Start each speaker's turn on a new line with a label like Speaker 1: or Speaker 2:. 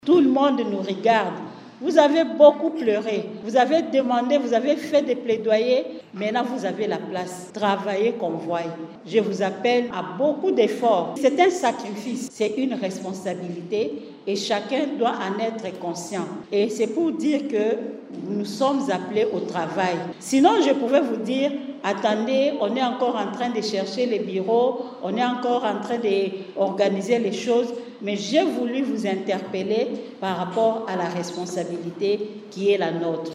Speaker 1: Tout le monde nous regarde. Vous avez beaucoup pleuré, vous avez demandé, vous avez fait des plaidoyers. Maintenant, vous avez la place. Travaillez comme vous. Je vous appelle à beaucoup d'efforts. C'est un sacrifice, c'est une responsabilité et chacun doit en être conscient. Et c'est pour dire que nous sommes appelés au travail. Sinon, je pouvais vous dire, attendez, on est encore en train de chercher les bureaux, on est encore en train d'organiser les choses, mais j'ai voulu vous interpeller par rapport à la responsabilité qui est la nôtre.